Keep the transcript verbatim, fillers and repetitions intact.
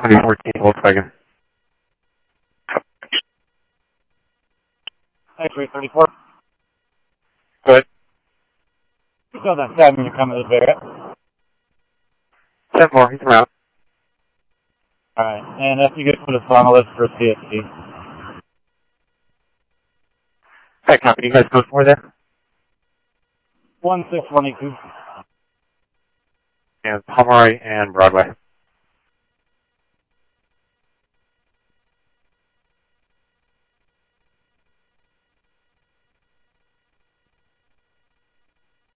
twenty fourteen Volkswagen. X-ray thirty-four. Go ahead. Still that seven, you're coming to the Barrett. Seven more, he's around. Alright, and if you could put us on the list for C S T. That company, you guys go for there? one six one eight two. And Pomeroy and Broadway.